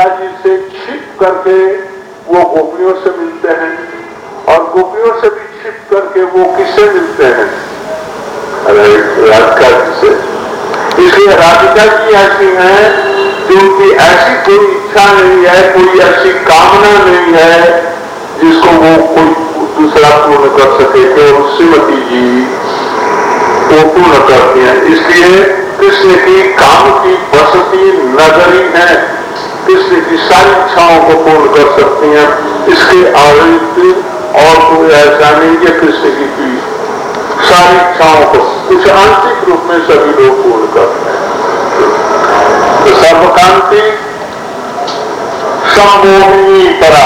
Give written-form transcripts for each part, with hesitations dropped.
राधिका जी से छिप करके वो गोपियों से मिलते हैं और गोपियों से भी छिप करके वो किससे मिलते हैं? अरे राधिका जी से। इसलिए राधिका जी ऐसी हैं जो उनकी ऐसी कोई इच्छा नहीं है, कोई ऐसी कामना नहीं है जिसको वो कोई दूसरा पूर्ण कर सके, तो श्रीमती जी वो पूर्ण करती हैं। इसलिए कृष्ण की काम की बसती नगरी है, कृष्ण की सारी इच्छाओं को पूर्ण कर सकती हैं। इसके अतिरिक्त और कोई ऐसा नहीं है। कृष्ण की सारी इच्छाओं को कुछ आंशिक रूप में सभी लोग पूर्ण करते हैं। तो सर्वकांति सम्मोहिनी परा,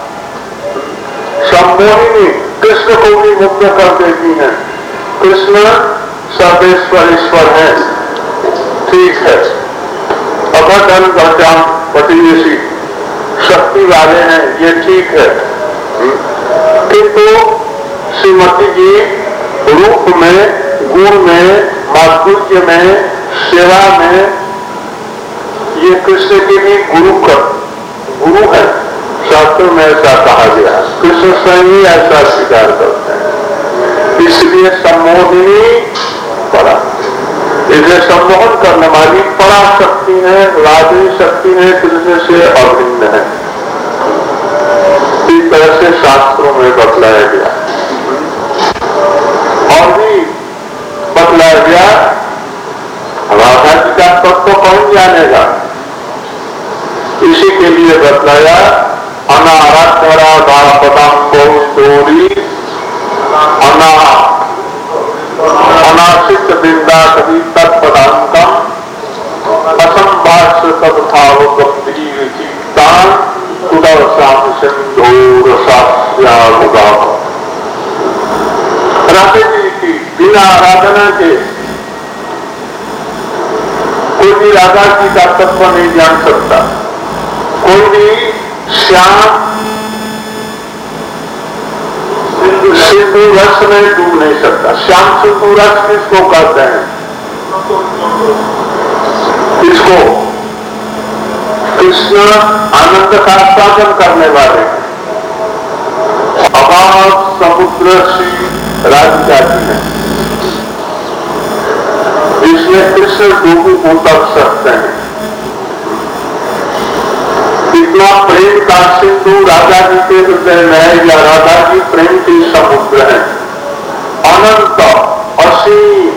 सम्मोहिनी कृष्ण को भी मुक्त कर देती हैं। कृष्ण सर्वेश्वर ईश्वर है, ठीक है, अभद्र घटाम पतिवेशी शक्ति वाले हैं, ये ठीक है, किंतु श्रीमती जी रूप में, गुण में, माधुर्य में, सेवा में ये कृष्ण के भी गुरु है। शास्त्रों में ऐसा कहा गया, कृष्ण स्वयं ही ऐसा स्वीकार करते हैं। इसलिए सम्मोहिनी परा, इसलिए सम्मोहन करने वाली परा शक्ति है, राधे शक्ति है, कृष्ण से अभिन्न है। इस तरह से शास्त्रों में बतलाया गया और भी बतलाया गया। राधा जी का तत्व कौन जानेगा, इसी के लिए बतलाया अनाराधरा बापदाम्बोरी अनाशित बिंदा कभी तत्पदांतम असंभाष्य तदभाव गंभीरतान उदवसाम सिंधु रसास्यामुदा। राधे जी की बिना आराधना के कोई भी राधा जी का तत्व नहीं जान सकता। कोई भी श्याम सिंधु रस में डूब नहीं सकता। श्याम सिंधु रस किसको कहते हैं? किसको? कृष्ण आनंद का आस्वादन करने वाले अभाव समुद्र श्री राधिका जी हैं। इसमें कृष्ण डूबू उतर सकते हैं। इतना प्रेम का सिंधु राधा जी के हृदय में है, या राधा जी प्रेम की समुद्र है, अनंत असीम,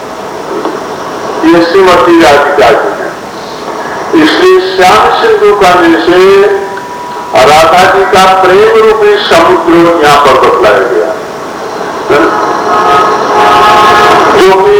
ये श्रीमती राधिका जी है। इसलिए श्याम सिंधु करने से राधा जी का प्रेम रूपी समुद्र यहां पर बतलाया गया, जो कि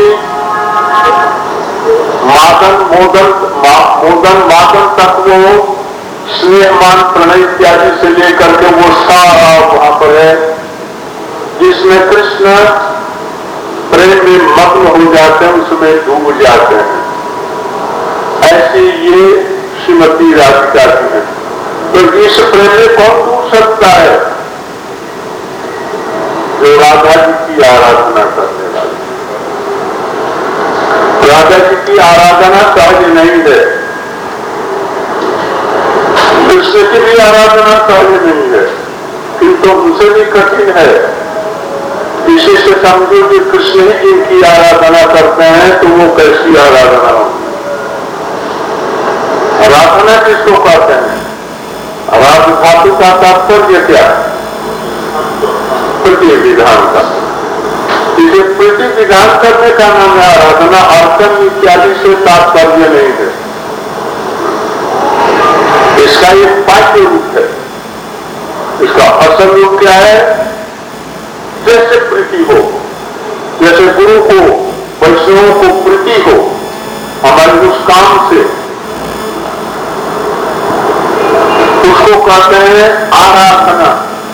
मोदन मादन तक वो स्नेहमान प्रणय इत्यादि से लेकर के वो सारा वहां पर है, जिसमें कृष्ण प्रेम में मग्न हो जाते हैं, उसमें डूब जाते हैं। ऐसी ये श्रीमती राधिका जी है। तो इस प्रेम में कौन डूब सकता है? जो राधा जी की आराधना करने वाले। राधा जी की आराधना सहज नहीं है, कृष्ण की भी आराधना सहज नहीं है, किंतु उनसे भी कठिन है। इसी से समझो कि कृष्ण ही जिनकी आराधना करते हैं तो वो कैसी आराधना होगी। आराधना किसको कहते हैं? आराध धातु का तात्पर्य क्या? प्रति विधान का। इसे प्रति विधान करने का नाम है आराधना। अर्चन इत्यादि से तात्पर्य नहीं है, इसका एक बाह्य रूप है। इसका असल रूप क्या है? जैसे प्रीति हो, जैसे गुरु को, वैष्णवों को प्रीति हो हमारे उस काम से, उसको कहते हैं आराधना।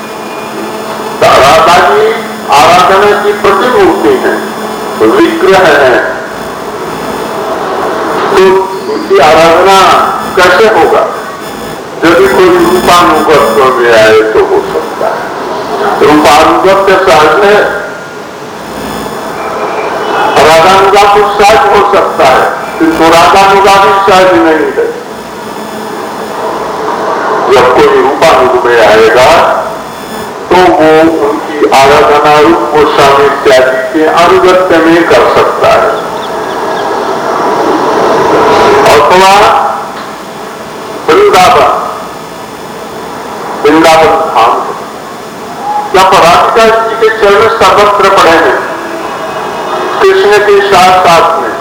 राधा जी आराधना की प्रतिमूर्ति है, विग्रह है। तो उनकी आराधना कैसे होगा? यदि कोई रूपानुगत्य में आए तो हो सकता है। रूपानुगत्य सहज है, राधानुगा तो सहज हो सकता है, किंतु राधानुगा भी सहज नहीं है। जब कोई रूपानुग में आएगा तो वो उनकी आराधना रूप गोस्वामी इत्यादि के अनुगत्य में कर सकता है। अथवा वृंदावन धाम जब राधिका जी के चरण सर्वत्र पड़े हैं कृष्ण के साथ साथ में,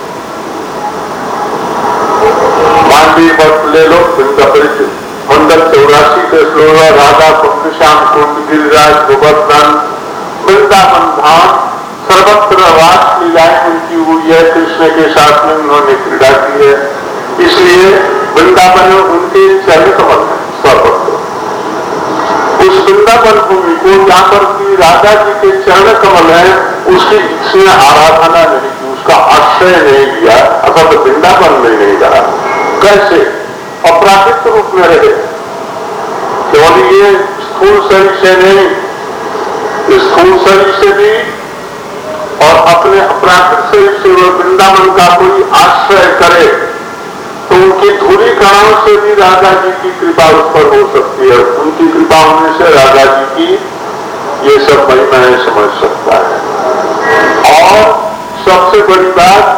मांडवी वक्त ले लो, वृंदावन मंडल 84 के श्लोक, राधा कुंड, श्याम कुंड, गिरिराज, गोवर्धन, वृंदावन धाम सर्वत्र रास लीलाएं उनकी हुई है। कृष्ण के साथ में उन्होंने क्रीड़ा की है, इसलिए वृंदावन उनके चरण कमल है सर्वत्र। उस वृंदावन भूमि को जहां पर की राधा जी के चरण कमल है उसकी इसने आराधना नहीं की, उसका आश्रय नहीं लिया, अर्थात वृंदावन में नहीं रहा। कैसे? अपराधिक रूप में रहे, केवल ये स्थूल शरीर से नहीं, स्थूल शरीर से भी और अपने अपराधिक शरीर से वह वृंदावन का कोई आश्रय करे तो उनकी धूली कणाओं से भी राधा जी की कृपा उस पर हो सकती है। उनकी कृपा होने से राधा जी की ये सब महिमाएं समझ सकता है। और सबसे बड़ी बात,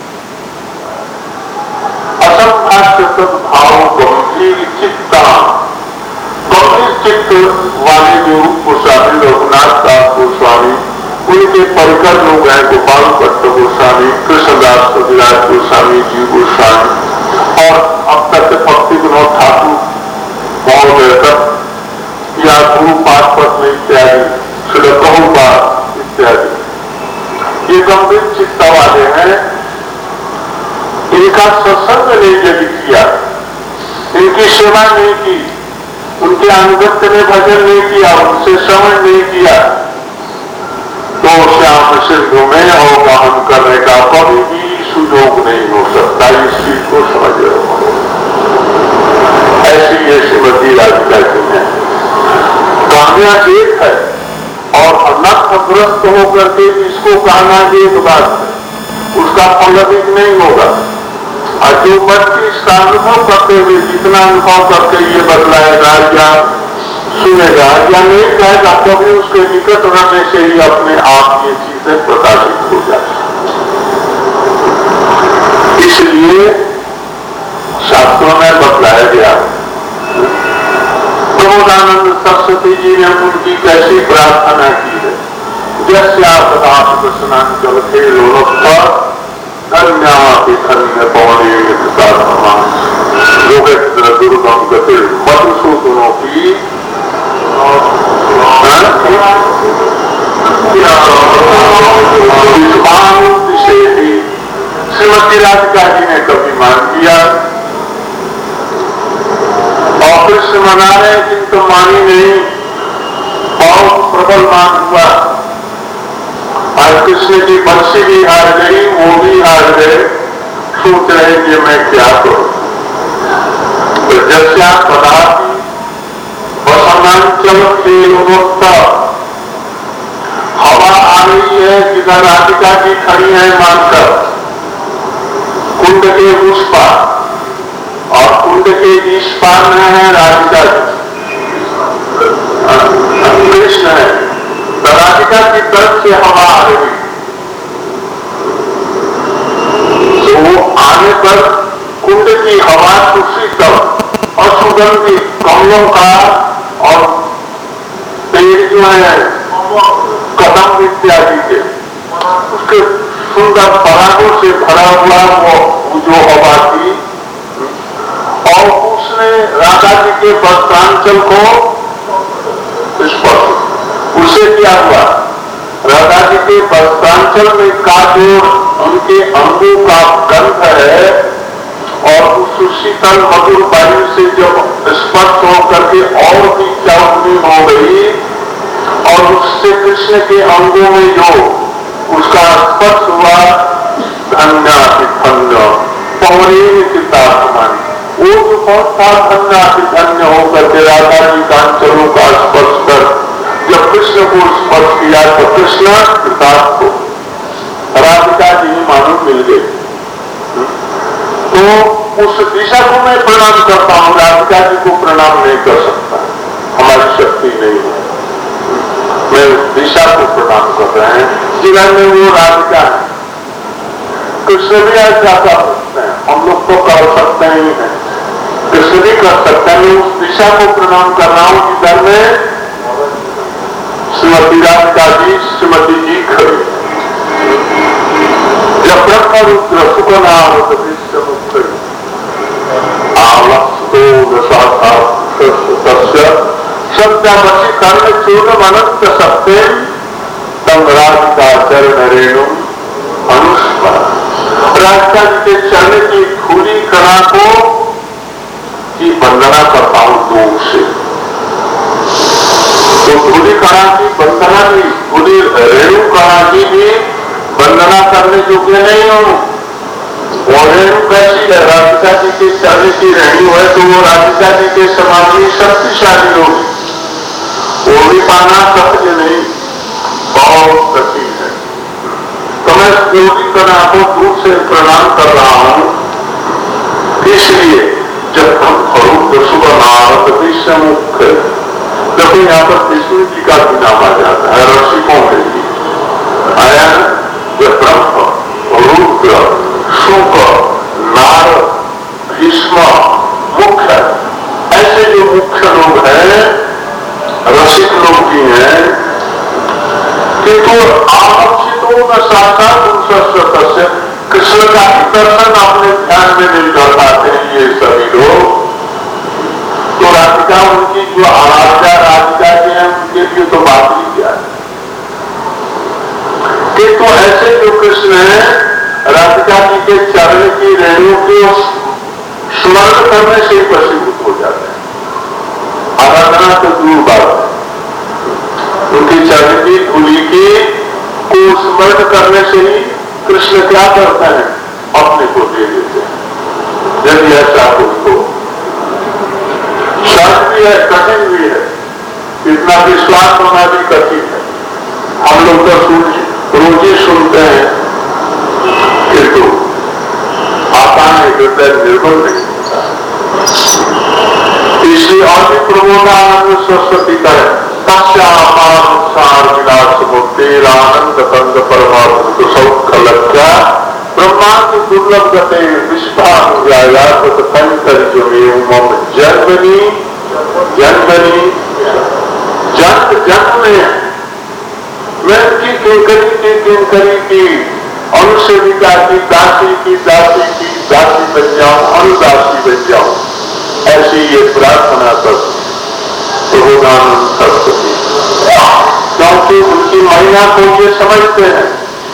असंभाष्य सद्भाव गंभीर चित्ता, गंभीर चित्त वाले जो गोस्वामी रघुनाथ दास गोस्वामी, उनके परिकर लोग हैं गोपाल भट्ट गोस्वामी, कृष्णदास कविराज गोस्वामी, जीव गोस्वामी और अब तक के भक्ति विनोद ठाकुर महोदय तक या गुरु पाठपत्र इत्यादि, श्रीलकहुबा इत्यादि, ये गंभीर चित्ता वाले हैं। इनका सत्संग नहीं यदि किया, इनकी सेवा नहीं की, उनके अनुगत्य में भजन नहीं किया, उनसे श्रवण नहीं किया तो श्याम सिंधु में अवगाहन करने का कभी भी सुयोग नहीं हो सकता। इस चीज को समझ रहे हो। ऐसी ये श्रीमती राधिका जी है, कहानियां एक है और अनर्थग्रस्त होकर के इसको कहना एक बात है, उसका फल अधिक नहीं होगा। और जो व्यक्ति इसका अनुभव करते हुए जितना अनुभव करके ये बदलाएगा या सुनेगा या नहीं कहेगा, कभी उसके निकट रहने से ही अपने आप ये चीजें प्रकाशित हो जाती। इसलिए शास्त्रों में बतलाया गया। प्रमोदानंद सरस्वती जी ने उनकी कैसी प्रार्थना की है, जस्यापदाचल थे लोलोत्तर धन्यापि धन्य पवने लोकेन्द्र दुर्गम गति मधुसूदनों की श्रीमती राधिका जी ने कभी मान किया और कृष्ण मना रहे किंतु मानी नहीं, बहुत प्रबल मान हुआ। आज कृष्ण की बंसी भी हार गई, वो भी हार गए, सोच रहे कि मैं क्या करूं। तो जैसे आप पदार्थी वसनांचल खेलोत्तर, हवा आ रही है किधर राधिका जी खड़ी है मानकर कुंड के उस पार और कुंड के इस पार में है राधिका जी, कृष्ण है। तो राधिका की तरफ से हवा आ रही, तो वो आने पर कुंड की हवा सुशीतल और सुगंधी कमलों का और पेड़ जो है कदम इत्यादि के उसके सुंदर परागों से भरा हुआ वो जो हवा थी और उसने राधा जी के वस्त्रांचल को स्पर्श, उससे क्या हुआ, राधा जी के वस्त्रांचल में का जो उनके अंगों का गंध है और उस शीतल मधुर वायु से जब स्पर्श होकर के और भी चावनी हो गई और उससे कृष्ण के अंगों में जो उसका स्पर्श हुआ, धन्य धन्य पौरीन चितात्मान, वो जो कौन था धन्य धन्य होकर के राधा जी कांचलों का स्पर्श कर जब कृष्ण को स्पर्श किया तो कृष्ण कृतार्थ को राधिका जी मानो मिल गए। तो उस दिशा को मैं प्रणाम करता हूं, राधिका जी को प्रणाम नहीं कर सकता, हमारी शक्ति नहीं है। मैं उस दिशा को प्रणाम कर रहे हैं जिन्होंने वो राधिका है। कृष्ण भी ऐसा कर सकते हैं, हम लोग तो कर सकते ही हैं, कृष्ण भी कर सकते हैं। मैं उस दिशा को प्रणाम कर रहा हूं जिधर में श्रीमती राधिका जी, श्रीमती जी खड़ी। जब ब्रह्म रुद्र सुखनाम मुख्य आलस्तो सत्यावशी कर्ण चूर्णम अनंत सत्यम तम राधिका चरण रेणु अनुस्मर। राधिका जी के चरण की धूली कणा को की वंदना करता हूं दूर से। तो धूली कणा की वंदना की, धूली रेणु कणा की भी वंदना करने योग्य नहीं हूं। वो रेणु कैसी है? राधिका जी के चरण की रेणु है तो वो राधिका जी के समान ही शक्तिशाली होगी, वो भी पाना सहज नहीं, बहुत कठिन है। तो मैं धूली कणा को दूर से प्रणाम कर रहा हूं। इसलिए जब हम स्वरूप सुबह नारद विश्व मुख्य, देखो यहाँ पर विष्णु जी का भी नाम आ जाता है, रसिकों के लिए आया है। जब ब्रह्म, रुद्र, शुक, नारद, भीष्म मुख्य, ऐसे जो मुख्य लोग हैं, रसिक लोग भी हैं, किंतु आकर्षितों में साक्षात उनसे कृष्ण का ही दर्शन अपने ध्यान में नहीं कर पाते ये सभी लोग। तो राधिका उनकी जो आराध्या राधिका जी है उनके लिए तो बात ही क्या है। किंतु ऐसे जो कृष्ण है, राधिका जी के चरण की रेणु को स्मरण करने से ही वशीभूत हो जाते हैं। आराधना तो दूर बात है, उनकी चरण की धूली की को स्मरण करने से ही कृष्ण क्या करते हैं? अपने को दे देते हैं। यदि ऐसा कुछ तो सच भी है, कठिन भी है, इतना विश्वास होना भी कठिन है। हम लोग तो रोज ही सुनते हैं, किंतु आता है हृदय निर्बल नहीं होता। इसलिए और भी प्रबोधानंद सरस्वती करें तस्यापार विलास मुक्तिर आनंद कंद परमात्म सौखलक्ष्या ब्रह्मांड दुर्लभ गते विश्वास कंकर जो मम जन्मनी जन्मनी जन्म जन्म में मैं उनकी किंकरी की अनुसेविका की दासी दासी बन जाऊं, अनुदासी बन जाऊं, ऐसी ये प्रार्थना कर प्रबोधानंद सरस्वती। क्योंकि उनकी महिमा को ये समझते हैं,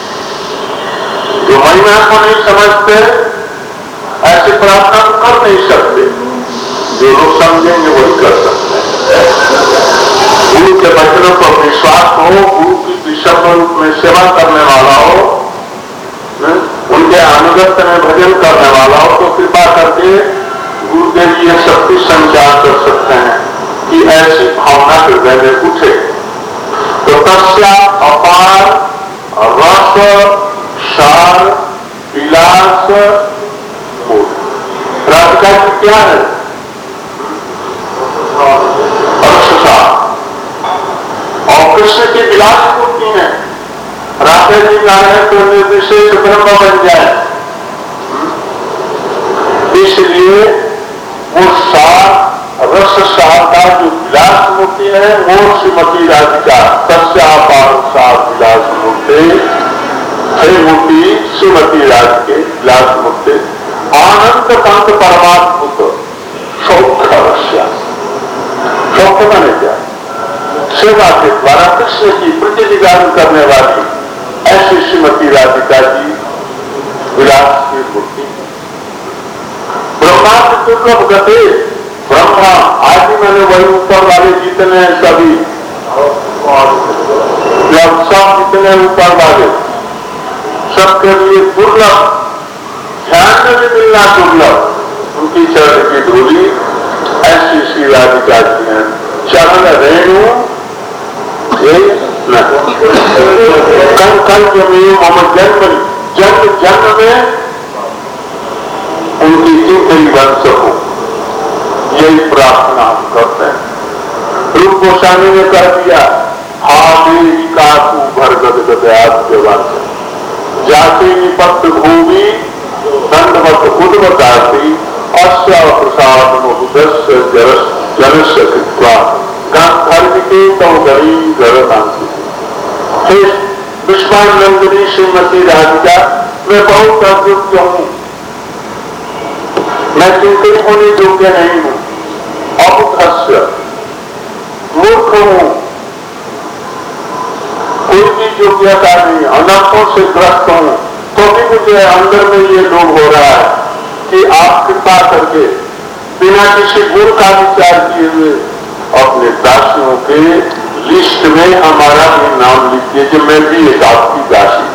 जो महिमा को नहीं समझते ऐसे प्रार्थना कर नहीं सकते। जो लोग समझेंगे वही कर सकते हैं। गुरु के वचनों पर विश्वास हो, गुरु की विषम रूप में सेवा करने वाला हो, उनके अनुगत्य में भजन करने वाला हो, तो कृपा करके गुरुदेव ये शक्ति संचार कर सकते हैं कि ऐसी भावना हृदय में उठे। तो तस्या अपार रस सार विलास राधिका जी क्या है? और कृष्ण की विलास मूर्ति है। राधे जी गाने तो निर्विशेष ब्रह्म बन जाए, इसलिए वो सार रस सार का जो विलास मूर्ति है वो श्रीमती राधिका तस्यापार सार विलास मूर्ति है। मूर्ति श्रीमती राधिके विलास मूर्ति आनंद कंत परमात्म सौख्य सौख्य माने क्या? सेवा के द्वारा कृष्ण की प्रतिनिधान करने वाली ऐसी श्रीमती राधिका जी विलास की मूर्ति। ब्रह्मांड दुर्लभ गते, ब्रह्मा आदि मैंने वही ऊपर वाले जितने सभी सब जितने ऊपर वाले सबके लिए दुर्लभ, ध्यान में भी मिलना दुर्लभ, उनकी चरण की धूली ऐसी श्री राधिका जी हैं। चरण रेणु कल जमीन मम जन्म जन्म जन्म में उनकी किंकरी बन सकूं, यही प्रार्थना हम करते हैं। रूप गोस्वामी ने कह दिया, हा देवी का तू भर गद गदयाद्यवान जाति निपत्त भूमि दंडवत उद्वताती अश्व प्रसाद मुदस्य जनस्य कृत्वा धर्म के तो गरीब गणनांति। हे विश्वानंदिनी श्रीमती राधिका, मैं बहुत अयोग्य हूं, मैं किंकरी होने योग्य नहीं हूं, अबुधस्य मूर्ख हूं, कोई भी योग्यता नहीं, अनर्थों से ग्रस्त हूं, तो भी मुझे अंदर में ये लोभ हो रहा है कि आप कृपा करके बिना किसी गुण का विचार किए हुए अपने दासियों के लिस्ट में हमारा भी नाम लिखिए कि मैं भी एक आपकी दासी।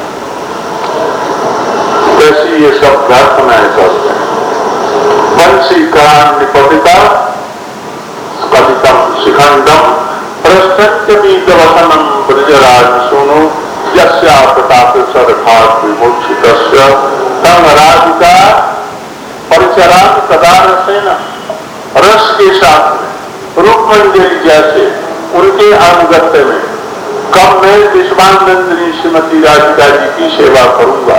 वैसे ये सब प्रार्थनाएं करते हैं। वंशी कान निपतिता कथितम शिखंडम प्रस्तवसनम ब्रजराज सुनो यस्या प्रताप सरखात विमोक्षितस्य तम राधिका परिचरान कदा रसेन। रस के साथ में रूपमंजरी जैसे उनके अनुगत्य में कब मैं विश्वानंदिनी श्रीमती राधिका जी की सेवा करूंगा।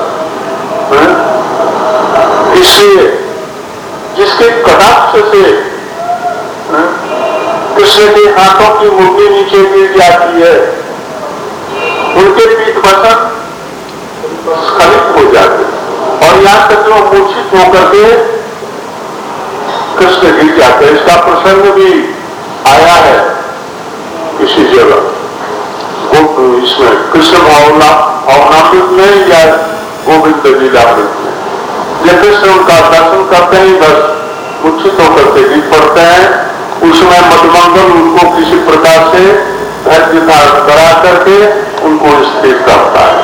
इसलिए जिसके कटाक्ष से कृष्ण के हाथों की मुट्ठी नीचे गिर जाती है, उनके पीठ वचन स्खलित हो जाते और यहां तक वो मूर्छित होकर के कृष्ण गिर जाते हैं। इसका प्रसंग भी आया है किसी जगह, इसमें कृष्ण भावनामृत में या गोविंद लीलामृत में। जब कृष्ण उनका दर्शन करते ही बस मूर्छित होकर के गिर पड़ते हैं। उसमें मधुमंगल उनको किसी प्रकार से धैर्य धारण करा करके उनको स्थिर करता है।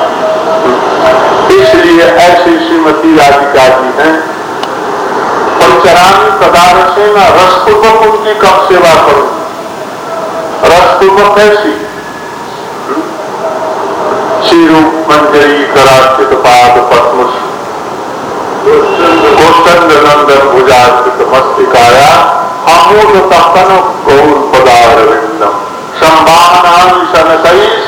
इसलिए ऐसी श्रीमती राधिका जी हैं। पंचरामी कदारसे न रसपूर्वक उनकी कब सेवा करूं, रसपूर्वक कैसी श्री रूप मंजरी करार्चित पाद पद्म गोष्ठंड नंदन भुजार्चित मस्तिकाया अमोद तपन गौर पदारविंदम संभावनामी सनसैस।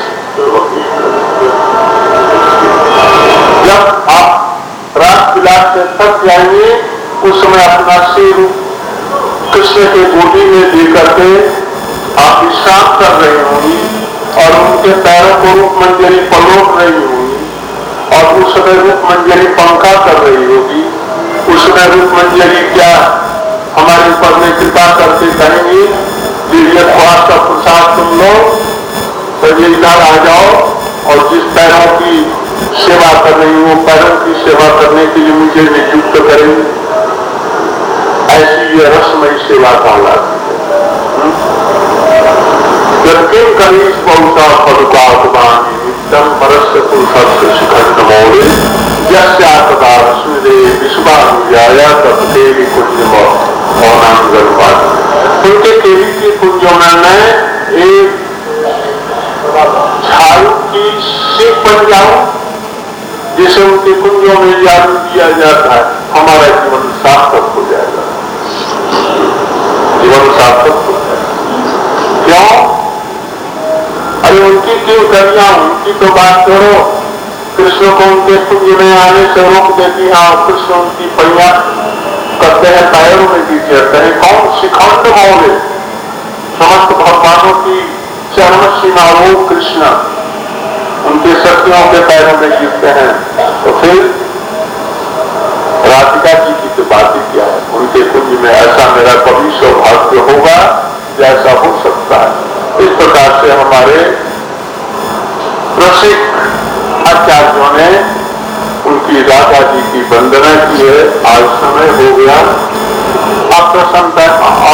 जब आप रात विलास से थक जाएंगे उस समय अपना सिर कृष्ण के गोदी में लेकर के आप विश्राम कर रही होंगी और उनके पैरों को रूप मंजरी पलोट रही होंगी और उस समय रूप मंजरी पंखा कर रही होगी। उस समय रूप मंजरी क्या हमारे ऊपर में कृपा करके कहेंगी दिव्य ख्वास का प्रसाद तुम लो तो ये इधर आ जाओ और जिस पैरों की सेवा कर रही हो पैरों की सेवा करने के लिए मुझे नियुक्त करेंगे। ऐसी ये रसमयी सेवा कहलाती है। किम करीश बहुता पदुकात्मानी नित्यम परस्य पुरुषस्य शिखंड मौले यस्याकदा रश्मिदे विश्वानुजाया तपदेवी कुंज मौनांगलवाद। उनके केवी की कुंजों में एक झाड़ू की सीख बन जाऊं जिसे उनके कुंजों में जादू किया जाता है, हमारा जीवन सार्थक हो जाएगा, जीवन सार्थक हो जाएगा। क्यों? अरे उनकी क्यों करिया, उनकी तो बात करो। कृष्ण को उनके कुंज में आने से रोक देती है और कृष्ण उनकी पैया करते हैं, पैरों में गिर जाते हैं। कौन? शिखंड मौले, समस्त भगवानों की चरम सीमा वो कृष्ण उनके सखियों के पैरों में गिरते हैं। तो फिर राधिका जी की तो बात ही क्या है। उनके कुंज में ऐसा मेरा कभी सौभाग्य होगा जैसा हो सकता है। इस प्रकार से हमारे रसिक आचार्यों ने उनकी राधा जी की वंदना की है। आज समय हो गया, आप प्रसन्नता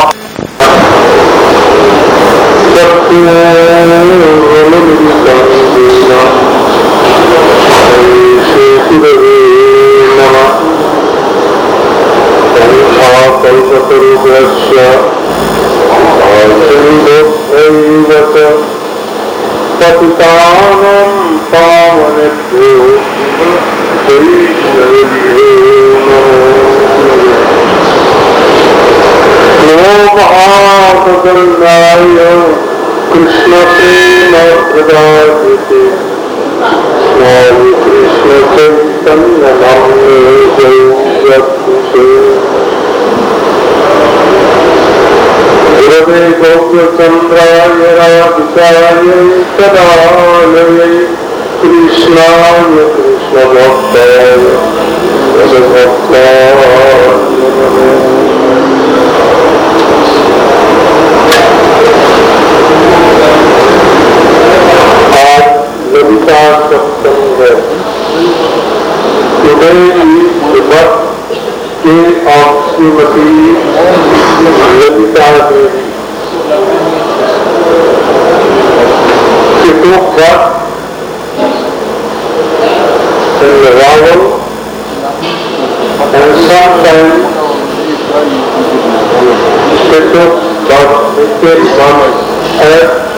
पतितानं पावनेभ्यो वैष्णवेभ्यो नमः। महाप्रदंडाय कृष्ण प्रेम प्रदायते स्वामी कृष्ण चैतन्य नामने गौरक्षे गुरवे गौरचंद्राय राधिकाय तदालये कृष्णाय कृष्ण भक्ताय भक्ताय ललिता सत्संग है। Today is the birthday of Srimati Lalita Devi. She took birth in Raval and sometime she took birth at